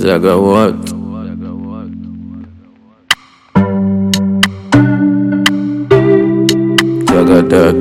Jaga what? Jaga that.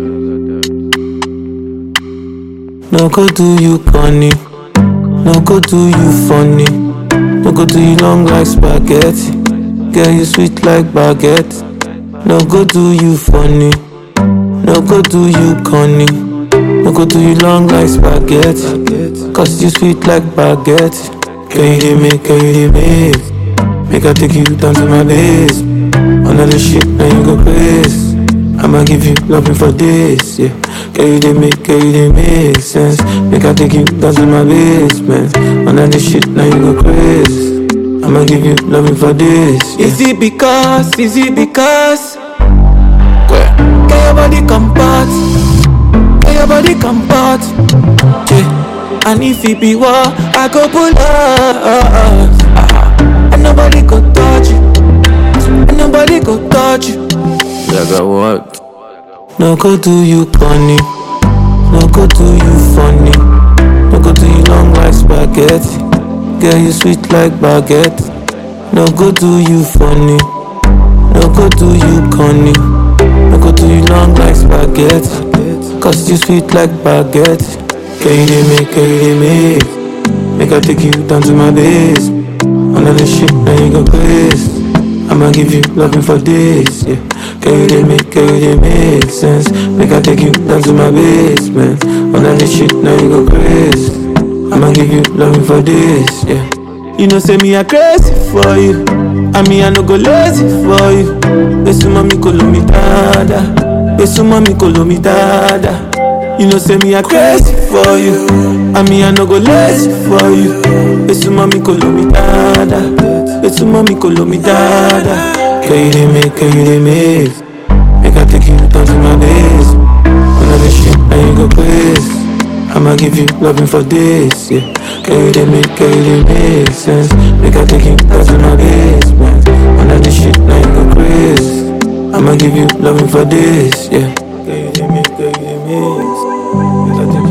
No go do you corny, no go do you funny, no go do you long like spaghetti, girl you sweet like baguette. No go do you funny, no go do you corny, no go do you long like spaghetti, cause you sweet like baguette. Girl you dey make I take you down to my base. Another shit now you go crazy. I'ma give you loving for this, yeah. Girl you dey make sense. Make I take you down to my basement. Another shit now you go crazy. I'ma give you loving for this, yeah. Is it because? Get your body comfort, yeah. And if it be war, I go pull up, and nobody go touch you, and nobody go touch you. Jaga what? No go do you corny, no go do you funny, no go do you long like spaghetti, girl you sweet like baguette. No go do you funny, no go do you corny, no go do you long like spaghetti, cause you sweet like baguette. Girl you dey make I take you down to my base. Another shit now you go crazy. I'ma give you loving for this, yeah. Girl you dey make sense. Make I take you down to my basement. Another shit now you go crazy. I'ma give you loving for this, yeah. You know say me I crazy for you, and me I no go lazy for you. Besu mami kolo mi dada. You know say me I crazy for you, and me I no go lazy for you. Besu mami kolo mi dada. Girl you dey make I take you down to my base. Another shit now you go crazy. I'ma give you loving for this, yeah. Girl you dey make sense. Make I take you down to my basement. Another shit now you go crazy. I'ma give you loving for this, yeah. Girl you dey make, make I take